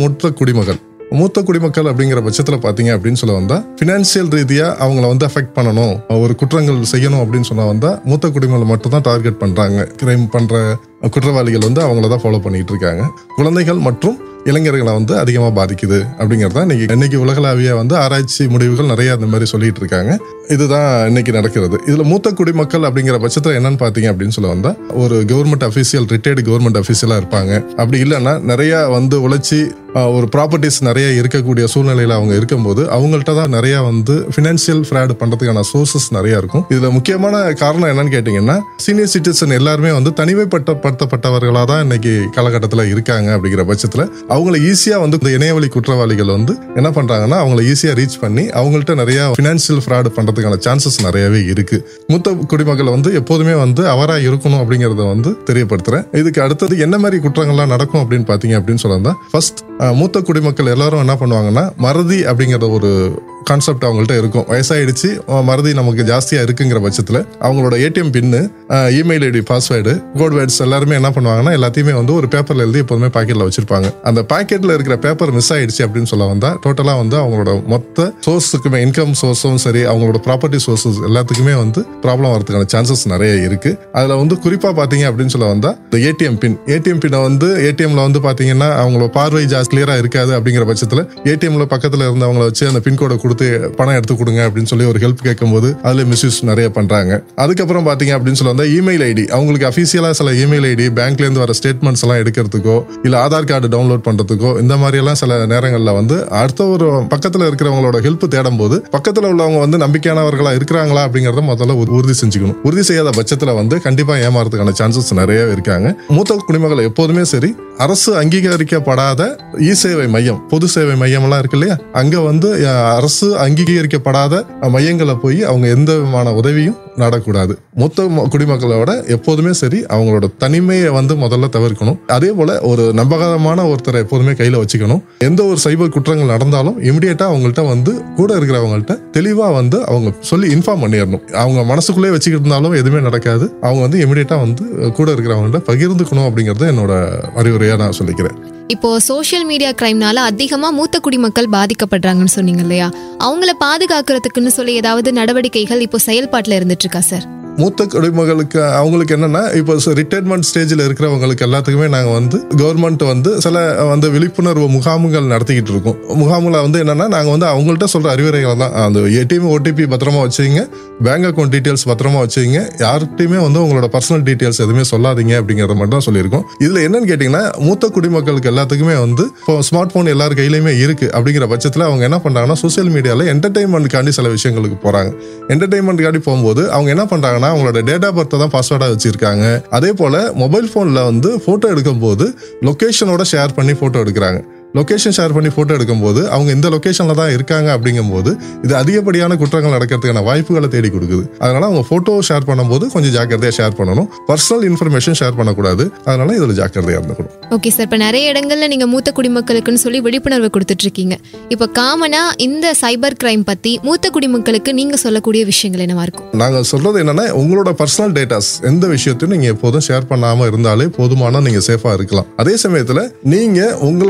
மூத்த குடிமக்கள் அப்படிங்கிற பட்சத்துல பாத்தீங்க அப்படின்னு சொல்ல வந்தா பினான்சியல் ரீதியா அவங்கள அஃபெக்ட் பண்ணணும், ஒரு குற்றங்கள் செய்யணும் அப்படின்னு சொன்னா வந்தா மூத்த குடிமக்கள் மட்டும் தான் டார்கெட் பண்றாங்க. கிரைம் பண்ற குற்றவாளிகள் அவங்கள தான் ஃபாலோ பண்ணிட்டு இருக்காங்க. குழந்தைகள் மற்றும் இளைஞர்களை அதிகமா பாதிக்குது அப்படிங்கறத இன்னைக்கு உலகளாவிய ஆராய்ச்சி முடிவுகள் நிறைய அந்த மாதிரி சொல்லிட்டு இருக்காங்க. இதுதான் இன்னைக்கு நடக்கிறது. இதுல மூத்த குடிமக்கள் அப்படிங்கிற பட்சத்துல என்னன்னு பாத்தீங்க அப்படின்னு சொல்ல வந்தா ஒரு கவர்மெண்ட் அபிஷியல், ரிட்டையர்டு கவர்மெண்ட் அபிஷியலா இருப்பாங்க. அப்படி இல்லைன்னா நிறைய உழைச்சி ஒரு ப்ராப்பர்ட்டிஸ் நிறைய இருக்கக்கூடிய சூழ்நிலையில அவங்க இருக்கும்போது அவங்கள்ட்ட தான் நிறைய பினான்சியல் ஃப்ராட் பண்றதுக்கான சோர்சஸ் நிறைய இருக்கும். இதுல முக்கியமான காரணம் என்னன்னு கேட்டீங்கன்னா சீனியர் சிட்டிசன் எல்லாருமே படுத்தப்பட்டவர்களா தான் இன்னைக்கு காலகட்டத்தில் இருக்காங்க. அப்படிங்கிற பட்சத்துல அவங்களை ஈஸியா இந்த இணையவழி குற்றவாளிகள் என்ன பண்றாங்கன்னா அவங்களை ஈஸியா ரீச் பண்ணி அவங்கள்ட்ட நிறைய பினான்சியல் ஃப்ராட் பண்றதுக்கான சான்சஸ் நிறையவே இருக்கு. மூத்த குடிமக்கள் எப்போதுமே அவரா இருக்கணும் அப்படிங்கறத தெரியப்படுத்துறேன். இதுக்கு அடுத்தது என்ன மாதிரி குற்றங்கள்லாம் நடக்கும் அப்படின்னு பாத்தீங்க அப்படின்னு சொல்லலாம். ஃபர்ஸ்ட், மூத்த குடிமக்கள் எல்லாரும் என்ன பண்ணுவாங்கன்னா மறதி அப்படிங்கிற ஒரு கான்செப்ட் அவங்கள்ட்ட இருக்கும். வயசாயிடுச்சு, மறதி நமக்கு ஜாஸ்தியா இருக்குங்கிற பட்சத்துல அவங்களோட ATM pin, email ID, password, code words எல்லாருமே என்ன பண்ணுவாங்கன்னா எல்லாத்தையுமே ஒரு பேப்பர்ல எழுதி எப்போதுமே பாக்கெட்ல வச்சிருப்பாங்க. அந்த பாக்கெட்ல இருக்கிற பேப்பர் மிஸ் ஆயிடுச்சு அப்படின்னு சொல்ல வந்தா டோட்டலா அவங்களோட மொத்த சோர்ஸுக்குமே, இன்கம் சோர்ஸும் சரி, அவங்களோட ப்ராப்பர்ட்டி சோர்ஸஸ் எல்லாத்துக்குமே ப்ராப்ளம் வரதுக்கான சான்சஸ் நிறைய இருக்கு. அதுல குறிப்பா பாத்தீங்க அப்படின்னு சொல்ல வந்தா இந்த ஏடிஎம் பின்னை ஏடிஎம்ல பாத்தீங்கன்னா அவங்களோட பார்வை ஜாஸ்தி கிளியரா இருக்காது. அப்படிங்கிற பட்சத்துல ஏடிஎம்ல பக்கத்துல இருந்தவங்களை வச்சு அந்த பின்கோட கொடுத்து பணம் எடுத்து கொடுங்க அப்படின்னு சொல்லி ஒரு ஹெல்ப் கேட்கும்போது அதுல மிஸ்யூஸ் நிறைய பண்றாங்க. அதுக்கப்புறம் பாத்தீங்க அப்படின்னு சொல்ல வந்தா இமெயில் ஐடி, அவங்களுக்கு அபிஷியலா சில இமெயில் ஐடி பேங்க்ல இருந்து வர ஸ்டேட்மெண்ட்ஸ் எல்லாம் எடுக்கிறதுக்கோ இல்ல ஆதார் கார்டு டவுன்லோட் பண்றதுக்கோ இந்த மாதிரி எல்லாம் சில நேரங்கள்ல அடுத்த ஒரு பக்கத்துல இருக்கிறவங்களோட ஹெல்ப் தேடும் போது பக்கத்துல உள்ளவங்க நம்பிக்கையானவர்களா இருக்கிறாங்களா அப்படிங்கறத முதல்ல உறுதி செஞ்சுக்கணும். உறுதி செய்யாத பட்சத்துல கண்டிப்பா ஏமாறதுக்கான சான்சஸ் நிறைய இருக்காங்க. மூத்த குடிமக்கள் எப்போதுமே சரி அரசு அங்கீகரிக்கப்படாத இ சேவை மையம், பொது சேவை மையம் எல்லாம் இருக்கு இல்லையா, அங்க அரசு அங்கீகரிக்கப்படாத மையங்களை போய் அவங்க எந்த விதமான உதவியும் நாடக்கூடாது. மூத்த குடிமக்களோட எப்போதுமே சரி அவங்களோட தனிமையை முதல்ல தவிர்க்கணும். அதே போல ஒரு நம்பகமான ஒருத்தரை எப்போதுமே கையில வச்சுக்கணும். எந்த ஒரு சைபர் குற்றங்கள் நடந்தாலும் இமிடியேட்டா அவங்கள்ட்ட கூட இருக்கிறவங்கள்ட்ட தெளிவா அவங்க சொல்லி இன்ஃபார்ம் பண்ணிடணும். அவங்க மனசுக்குள்ளே வச்சுக்கிட்டு இருந்தாலும் எதுவுமே நடக்காது. அவங்க இமிடியேட்டா கூட இருக்கிறவங்கள்ட்ட பகிர்ந்துக்கணும் அப்படிங்கறது என்னோட அறிவுரையா நான் சொல்லிக்கிறேன். இப்போ சோஷியல் மீடியா கிரைம்னால அதிகமா மூத்த குடிமக்கள் பாதிக்கப்படுறாங்கன்னு சொன்னீங்க இல்லையா, அவங்கள பாதுகாக்கிறதுக்குன்னு சொல்லி ஏதாவது நடவடிக்கைகள் இப்போ செயல்பாட்டுல இருந்துட்டு இருக்கா சார்? மூத்த குடிமக்களுக்கு அவங்களுக்கு என்னன்னா இப்போ ரிட்டையர்மெண்ட் ஸ்டேஜில் இருக்கிறவங்களுக்கு எல்லாத்துக்குமே நாங்கள் கவர்மெண்ட் சில விழிப்புணர்வு முகாம்கள் நடத்திக்கிட்டு இருக்கோம். முகாமில் என்னன்னா நாங்கள் அவங்கள்ட்ட சொல்ற அறிவுரைகள் தான். அந்த ஏடிஎம் ஓடிபி பத்திரமா வச்சுங்க, பேங்க் அக்கௌண்ட் டீட்டெயில்ஸ் பத்திரமா வச்சுங்க, யார்கிட்டையுமே உங்களோட பர்சனல் டீட்டெயில்ஸ் எதுவுமே சொல்லாதீங்க அப்படிங்கறத மட்டும் தான் சொல்லியிருக்கோம். இதுல என்னன்னு கேட்டீங்கன்னா மூத்த குடிமக்களுக்கு எல்லாத்துக்குமே இப்போ ஸ்மார்ட் போன் எல்லார் கையிலுமே இருக்கு. அப்படிங்கிற பட்சத்தில் அவங்க என்ன பண்றாங்கன்னா சோசியல் மீடியால என்டர்டைன்மெண்ட்காண்டி சில விஷயங்களுக்கு போறாங்க. என்டர்டைன்மெண்ட்காண்டி போகும்போது அவங்க என்ன பண்றாங்கன்னா அவங்களோட டேட் ஆஃப் பர்த் தான் பாஸ்வேர்டா வச்சிருக்காங்க. அதே போல மொபைல் போன்ல போட்டோ எடுக்கும் போது லொகேஷனோட ஷேர் பண்ணி போட்டோ எடுக்கிறாங்க. லொகேஷன் ஷேர் பண்ணி போட்டோ எடுக்கும்போது அவங்க இந்த லொகேஷன்ல தான் இருக்காங்க. அப்படிங்கும்போது இது அதிகப்படியான குற்றங்கள் நடக்கிறதுக்கான வாய்ப்புகளை தேடி கொடுக்குது. அதனால அவங்க போட்டோ ஷேர் பண்ணும்போது கொஞ்சம் ஜாக்கிரதையா ஷேர் பண்ணணும். பர்சனல் இன்ஃபர்மேஷன் ஷேர் பண்ணக்கூடாது. அதனால இதுல ஜாக்கிரதையா இருந்துக்கணும். ஓகே சார், இப்ப நிறைய இடங்கள்ல நீங்க மூத்த குடிமக்களுக்குன்னு சொல்லி விழிப்புணர்வு கொடுத்துட்டு இருக்கீங்க. இப்ப காமனா இந்த சைபர் கிரைம் பத்தி மூத்த குடிமக்களுக்கு நீங்க சொல்லக்கூடிய விஷயங்கள் என்னவா இருக்கும்? நாங்க சொல்றது என்னன்னா உங்களோட பர்சனல் டேட்டாஸ் எந்த விஷயத்தையும் நீங்க எப்போதும் ஷேர் பண்ணாம இருந்தாலே போதுமான நீங்க சேஃபா இருக்கலாம். அதே சமயத்துல நீங்க உங்களோட ஆறுதல்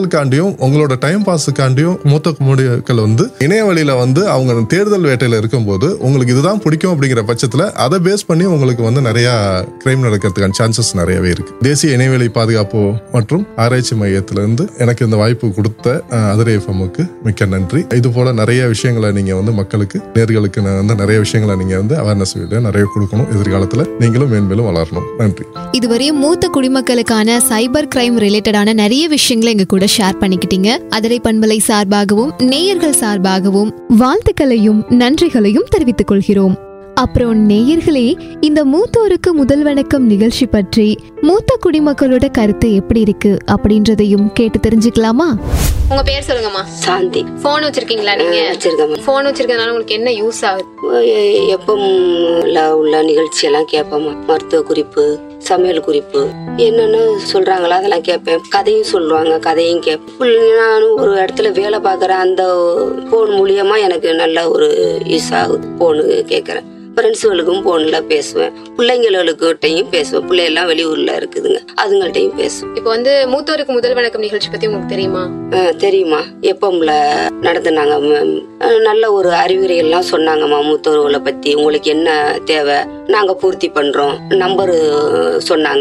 மக்களுக்காண்டியும் உங்களோட டைம் பாஸுக்காண்டியும் மூத்த குடிமக்கள் வந்து இணைய வழியில வந்து அவங்க தேர்தல் வேட்டையில இருக்கும்போது உங்களுக்கு இதுதான் பிடிக்கும் அப்படிங்கிற பட்சத்துல அதை பேஸ் பண்ணி உங்களுக்கு வந்து நிறைய கிரைம் நடக்கிறதுக்கான சான்சஸ் நிறையவே இருக்கு. தேசிய இணையவழி பாதுகாப்பு மற்றும் ஆராய்ச்சி மையத்திலிருந்து எனக்கு இந்த வாய்ப்பு கொடுத்த அதிரை எஃப்எம்முக்கு மிக்க நன்றி. இது போல நிறைய விஷயங்களை நீங்க வந்து மக்களுக்கு நேர்களுக்கு வந்து நிறைய விஷயங்களை நீங்க வந்து அவேர்னஸ் நிறைய கொடுக்கணும். எதிர்காலத்துல நீங்களும் மேன்மேலும் வளரணும். நன்றி. இதுவரையும் மூத்த குடிமக்களுக்கான சைபர் கிரைம் ரிலேட்டடான நிறைய விஷயங்களை எங்க கூட ஷேர் பண்ணிக்கிட்டீங்க. அதிரை பண்பலை சார்பாகவும் நேயர்கள் சார்பாகவும் வாழ்த்துக்களையும் நன்றிகளையும் தெரிவித்துக் கொள்கிறோம். அப்புறம் நேயர்களே, இந்த மூத்தோருக்கு முதல் வணக்கம் நிகழ்ச்சி பற்றி மூத்த குடிமக்களோட கருத்து எப்படி இருக்கு அப்படின்றதையும் கேட்டு தெரிஞ்சுக்கலாமா? உங்க பேர் சொல்லுங்கம்மா. சாந்தி. போன் வச்சிருக்கீங்களா? நீங்க வச்சிருக்கேன். போன் வச்சிருக்கனால உங்களுக்கு என்ன யூஸ் ஆகுது? எப்பவும் உள்ள நிகழ்ச்சி எல்லாம் கேட்போமா, மருத்துவ குறிப்பு, சமையல் குறிப்பு, என்னன்னு சொல்றாங்களா அதெல்லாம் கேட்பேன். கதையும் சொல்லுவாங்க, கதையும் கேட்பேன். நானும் ஒரு இடத்துல வேலை பார்க்கறேன், அந்த போன் மூலியமா எனக்கு நல்ல ஒரு யூஸ் ஆகுது. போனு கேட்கறேன். ஃப்ரெண்ட்ஸுகளுக்கும் போன்ல பேசுவேன், பிள்ளைங்களுக்கிட்டையும் பேசுவேன். பிள்ளையெல்லாம் வெளியூர்ல இருக்குதுங்க, அதுங்கள்ட்டையும் பேசுவேன். இப்போ வந்து மூத்தோருக்கு முதல் வணக்கம் நிகழ்ச்சி பத்தி உங்களுக்கு தெரியுமா? தெரியுமா. எப்பம்ல நடத்துனாங்க, நல்ல ஒரு அறிவுரை எல்லாம் சொன்னாங்கம்மா. மூத்தோர்களை பத்தி உங்களுக்கு என்ன தேவை நாங்க பூர்த்தி பண்றோம். நம்பரு சொன்னாங்க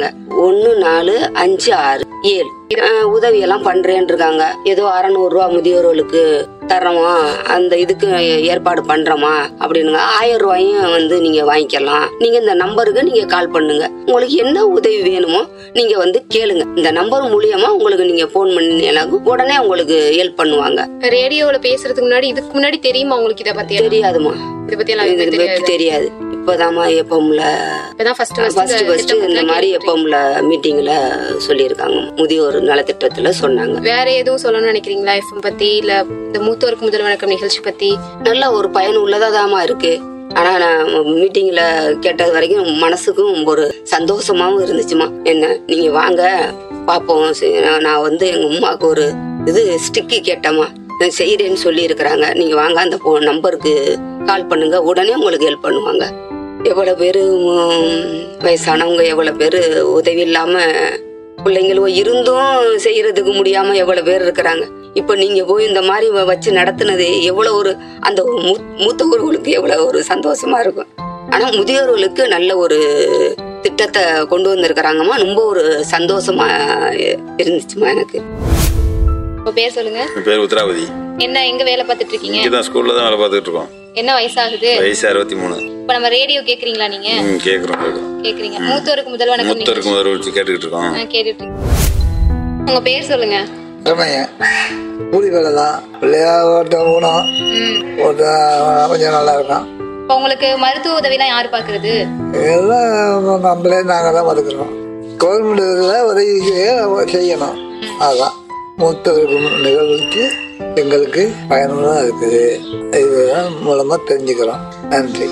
1456 உதவி எல்லாம் பண்றேன்னு இருக்காங்க. ஏதோ 600 ரூபா முதியோர்களுக்கு தர்றோமா, அந்த இதுக்கு ஏற்பாடு பண்றோமா அப்படின்னு 1000 ரூபாயும் வந்து நீங்க வாங்கிக்கலாம். நீங்க இந்த நம்பருக்கு நீங்க கால் பண்ணுங்க, உங்களுக்கு என்ன உதவி வேணுமோ நீங்க வந்து கேளுங்க. இந்த நம்பர் மூலியமா உங்களுக்கு நீங்க போன் பண்ணீங்கன்னாலும் உடனே உங்களுக்கு ஹெல்ப் பண்ணுவாங்க. ரேடியோல பேசுறதுக்கு முன்னாடி இதுக்கு முன்னாடி தெரியுமா உங்களுக்கு இத பத்தி? தெரியாதுமா, இத பத்தி எல்லாம் தெரியாது. இப்பதாமா எப்பம்ல இந்த மாதிரி எப்பம்ல மீட்டிங்ல சொல்லியிருக்காங்க, முதியோர் நலத்திட்டத்துல சொன்னாங்க. வேற எதுவும் சொல்லணும்னு நினைக்கிறீங்களா எஃப்எம் பத்தி, இல்ல இந்த மூத்தோருக்கு முதல் வணக்கம் நிகழ்ச்சி பத்தி? நல்ல ஒரு பயன் உள்ளதாதாமா இருக்கு. ஆனா நான் மீட்டிங்ல கேட்டது வரைக்கும் மனசுக்கும் ஒரு சந்தோஷமாவும் இருந்துச்சுமா. என்ன நீங்க வாங்க பாப்போம், நான் வந்து எங்க அம்மாவுக்கு ஒரு இது ஸ்டிக்கு கேட்டமா, செய்யறேன்னு சொல்லி இருக்கிறாங்க. நீங்க வாங்க அந்த நம்பருக்கு கால் பண்ணுங்க, உடனே உங்களுக்கு ஹெல்ப் பண்ணுவாங்க. எவ்வளவு பேரு வயசானவங்க, எவ்வளவு பேரு உதவி இல்லாம பிள்ளைங்களும் இருந்தும் செய்யறதுக்கு முடியாம எவ்வளவு பேர் இருக்கிறாங்க. இப்ப நீங்க போய் இந்த மாதிரி வச்சு நடத்துனது எவ்வளவு ஒரு அந்த மூத்தவர்களுக்கு எவ்வளவு ஒரு சந்தோஷமா இருக்கும். ஆனா முதியோர்களுக்கு நல்ல ஒரு திட்டத்தை கொண்டு வந்திருக்கிறாங்கம்மா. ரொம்ப ஒரு சந்தோஷமா இருந்துச்சுமா எனக்கு. பேர் சொல்லுங்க. பேர் உத்ராவதி. என்ன எங்க வேலை பார்த்துட்டு இருக்கீங்க? இங்க தான் ஸ்கூல்ல தான் வேலை பார்த்துட்டு இருக்கோம். என்ன வயசாகுது? வயசு 63. இப்ப நம்ம ரேடியோ கேக்குறீங்களா நீங்க? கேக்குறீங்க. மூத்தோருக்கு முதல் வணக்கம் கேட்டுட்டு இருக்கோம். கேட்டுட்டு இருக்கீங்க. உங்க பேர் சொல்லுங்க. கூலி வேலை தான், பிள்ளையா ஊனம் கொஞ்சம் நல்லா இருக்கும். இப்ப உங்களுக்கு மருத்துவ உதவி எல்லாம் யாரு பாக்குறது? எல்லாம் நம்மளே நாங்க தான் பாத்துக்கிறோம். கவர்மெண்ட் உதவி செய்யணும். அதான் மூத்த நிகழ்வுக்கு எங்களுக்கு பயனுள்ளதா இருக்குது. இதுதான் மூலமா தெரிஞ்சுக்கிறோம். நன்றி.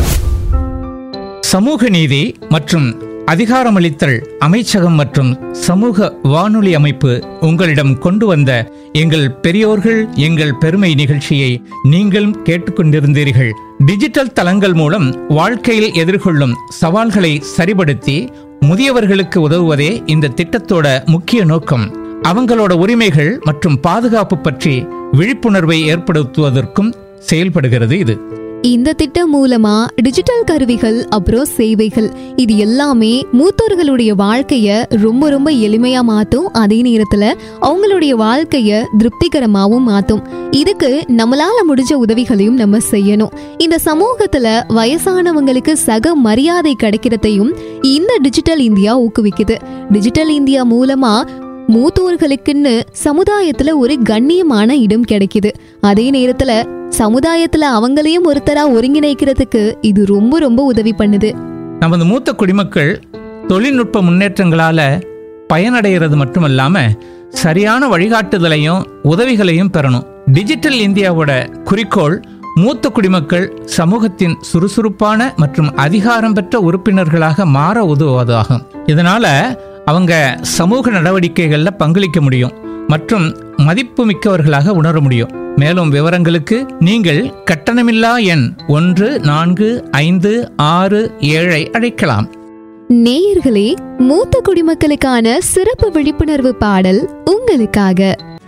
சமூக நீதி மற்றும் அதிகாரமளித்தல் அமைச்சகம் மற்றும் சமூக வானொலி அமைப்பு உங்களிடம் கொண்டு வந்த எங்கள் பெரியோர்கள் எங்கள் பெருமை நிகழ்ச்சியை நீங்கள் கேட்டுக்கொண்டிருந்தீர்கள். டிஜிட்டல் தளங்கள் மூலம் வாழ்க்கையில் எதிர்கொள்ளும் சவால்களை சரிபடுத்தி முதியவர்களுக்கு உதவுவதே இந்த திட்டத்தோட முக்கிய நோக்கம். அவங்களோட உரிமைகள் மற்றும் பாதுகாப்பு பற்றி விழிப்புணர்வை ஏற்படுத்துவதற்கும் செயல்படுகிறது இது. இந்த திட்டம் மூலமா டிஜிட்டல் கருவிகள் அப்புறம் சேவைகள் இது எல்லாமே மூத்தோர்களுடைய வாழ்க்கைய ரொம்ப ரொம்ப எளிமையா மாத்தும். அதே நேரத்துல அவங்களுடைய வாழ்க்கைய திருப்திகரமாவும் மாத்தும். இதுக்கு நம்மளால முடிஞ்ச உதவிகளையும் நம்ம செய்யணும். இந்த சமூகத்துல வயசானவங்களுக்கு சக மரியாதை கிடைக்கிறதையும் இந்த டிஜிட்டல் இந்தியா ஊக்குவிக்குது. டிஜிட்டல் இந்தியா மூலமா மூத்தோர்களுக்குன்னு சமுதாயத்துல ஒரு கண்ணியமான இடம் கிடைக்குது. அதே நேரத்துல சமுதாயத்துல அவங்களையும் ஒருத்தரா ஒருங்கிணைக்கிறதுக்கு இது ரொம்ப ரொம்ப உதவி பண்ணுது. நமது மூத்த குடிமக்கள் தொழில்நுட்ப முன்னேற்றங்களால பயனடைகிறது மட்டுமல்லாம சரியான வழிகாட்டுதலையும் உதவிகளையும் பெறணும். டிஜிட்டல் இந்தியாவோட குறிக்கோள் மூத்த குடிமக்கள் சமூகத்தின் சுறுசுறுப்பான மற்றும் அதிகாரம் பெற்ற உறுப்பினர்களாக மாற உதவுவதாகும். இதனால அவங்க சமூக நடவடிக்கைகள்ல பங்களிக்க முடியும் மற்றும் மதிப்பு மிக்கவர்களாக உணர முடியும். மேலும் விவரங்களுக்கு நீங்கள் கட்டணமில்லா எண் 145667 அழைக்கலாம். நேயர்களே, மூத்த குடிமக்களுக்கான சிறப்பு விழிப்புணர்வு பாடல் உங்களுக்காக.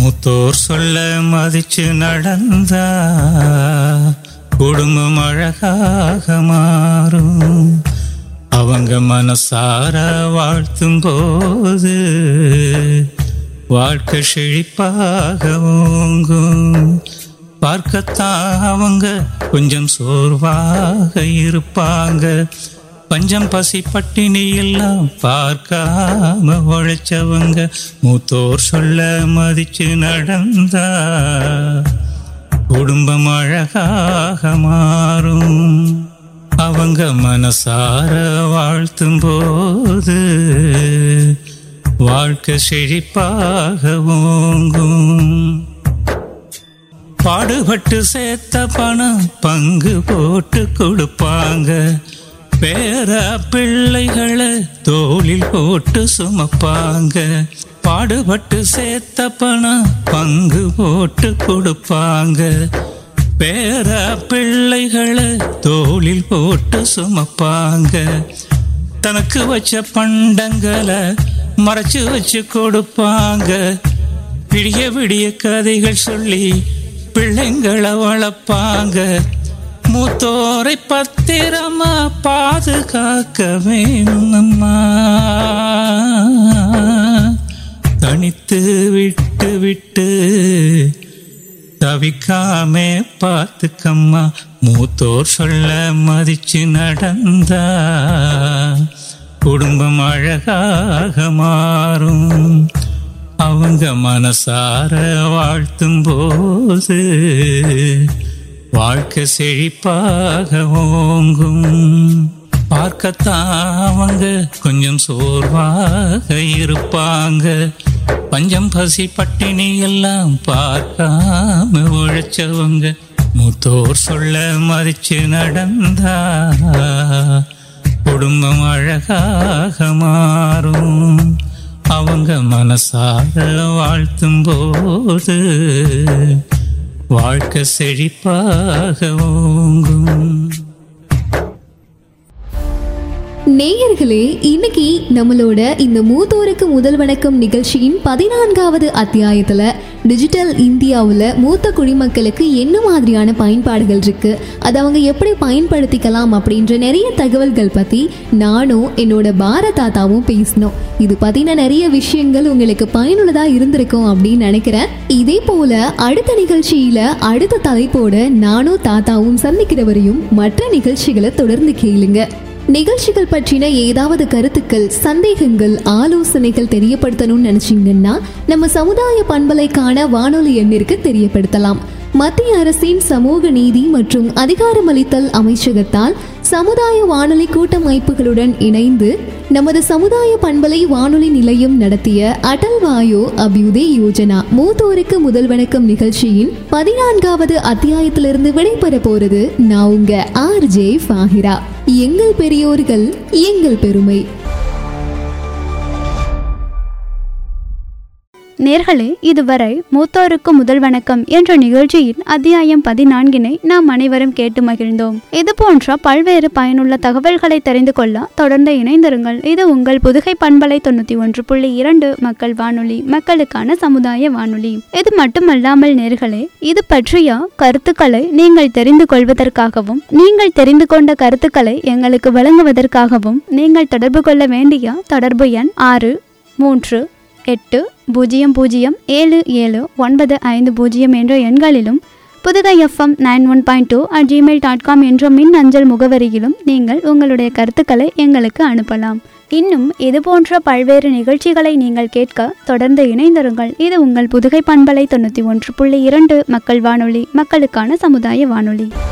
மூத்தோர் சொல்ல மதிச்சு நடந்தா குடும்பம் அழகாக மாறும். அவங்க மனசார வாழ்த்தும் போது வாழ்க்கை செழிப்பாக ஓங்கும். பார்க்கத்தான் அவங்க கொஞ்சம் சோர்வாக இருப்பாங்க. பஞ்சம் பசி பட்டினி எல்லாம் பார்க்காம உழைச்சவங்க. மூத்தோர் சொல்ல மதிச்சு நடந்தா குடும்பம் அழகாக மாறும். அவங்க மனசார வாழ்த்தும் போது வாழ்க்கை செழிப்பாக ஓங்கும். பாடுபட்டு சேர்த்த பணம் பங்கு போட்டு கொடுப்பாங்க. பேர பிள்ளைகளை தோளில் போட்டு சுமப்பாங்க. பாடுபட்டு சேர்த்த பணம் பங்கு போட்டு கொடுப்பாங்க. பேர பிள்ளைகளை தோளில் போட்டு சுமப்பாங்க. தனக்கு வச்ச பண்டங்களை மறைச்சு வச்சு கொடுப்பாங்க. விடிய விடிய கதைகள் சொல்லி பிள்ளைங்களை வளர்ப்பாங்க. மூத்தோரை பத்திரமா பாதுகாக்க வேணும் அம்மா. தனித்து விட்டு விட்டு தவிக்காமே பார்த்துக்கம்மா. மூத்தோர் சொல்ல மதிச்சு நடந்தா குடும்பம் அழகாக மாறும். அவங்க மனசார வாழ்த்தும் போது வாழ்க்கை செழிப்பாக ஓங்கும். பார்க்கத்தான் அவங்க கொஞ்சம் சோர்வாக இருப்பாங்க. பஞ்சம் பசி பட்டினி எல்லாம் பார்க்காம உழைச்சவங்க. மூத்தோர் சொல்ல மதிச்சு நடந்தா குடும்பம் அழகாக மாறும். அவங்க மனசார வாழ்த்தும் போது வாழ்க்கை செழிப்பாக ஓங்கும். நேயர்களே, இன்னைக்கு நம்மளோட இந்த மூத்தோருக்கு முதல் வணக்கம் நிகழ்ச்சியின் 14வது அத்தியாயத்துல டிஜிட்டல் இந்தியாவில் மூத்த குடிமக்களுக்கு என்ன மாதிரியான பயன்பாடுகள் இருக்கு, அதை அவங்க எப்படி பயன்படுத்திக்கலாம் அப்படின்ற நிறைய தகவல்கள் பத்தி நானும் என்னோட பாரதாத்தாவும் பேசினோம். இது பத்தின நிறைய விஷயங்கள் உங்களுக்கு பயனுள்ளதா இருந்திருக்கும் அப்படின்னு நினைக்கிறேன். இதே போல அடுத்த நிகழ்ச்சியில அடுத்த தலைப்போட நானும் தாத்தாவும் சந்திக்கிறவரையும் மற்ற நிகழ்ச்சிகளை தொடர்ந்து கேளுங்க. நிகழ்ச்சிகள் பற்றின ஏதாவது கருத்துக்கள், சந்தேகங்கள், ஆலோசனைகள் தெரியப்படுத்தணும்னு நினைச்சீங்கன்னா நம்ம சமுதாய பண்பலைக்கான வானொலி எண்ணிற்கு தெரியப்படுத்தலாம். மத்திய அரசின் சமூக நீதி மற்றும் அதிகாரமளித்தல் அமைச்சகத்தால் சமுதாய வானொலி கூட்டமைப்புகளுடன் இணைந்து நமது சமுதாய பண்பலை வானொலி நிலையம் நடத்திய அடல் வாயோ அபியுதே யோஜனா மூத்தோருக்கு முதல் வணக்கம் நிகழ்ச்சியின் 14வது அத்தியாயத்திலிருந்து விடைபெற போறது நான் உங்க ஆர்ஜே ஃபாஹிரா. எங்கள் பெரியோர்கள் எங்கள் பெருமை. நேர்களே, இதுவரை மூத்தோருக்கு முதல் வணக்கம் என்ற நிகழ்ச்சியின் அத்தியாயம் 14 நாம் அனைவரும் கேட்டு மகிழ்ந்தோம். இது போன்ற பல்வேறு பயனுள்ள தகவல்களை தெரிந்து கொள்ள தொடர்ந்து இணைந்திருங்கள். இது உங்கள் புதுகை பண்பலை 91.2 மக்கள் வானொலி, மக்களுக்கான சமுதாய வானொலி. இது மட்டுமல்லாமல் நேர்களே, இது பற்றிய கருத்துக்களை நீங்கள் தெரிந்து கொள்வதற்காகவும் நீங்கள் தெரிந்து கொண்ட கருத்துக்களை எங்களுக்கு வழங்குவதற்காகவும் நீங்கள் தொடர்பு கொள்ள வேண்டிய தொடர்பு எண் 638007795 என்ற எண்களிலும் புதுகை FM 91.2 என்ற மின் அஞ்சல் முகவரியிலும் நீங்கள் உங்களுடைய கருத்துக்களை எங்களுக்கு அனுப்பலாம். இன்னும் இதுபோன்ற பல்வேறு நிகழ்ச்சிகளை நீங்கள் கேட்க தொடர்ந்து இணைந்திருங்கள். இது உங்கள் புதுகை பண்பலை 91.2 மக்கள் வானொலி, மக்களுக்கான சமுதாய வானொலி.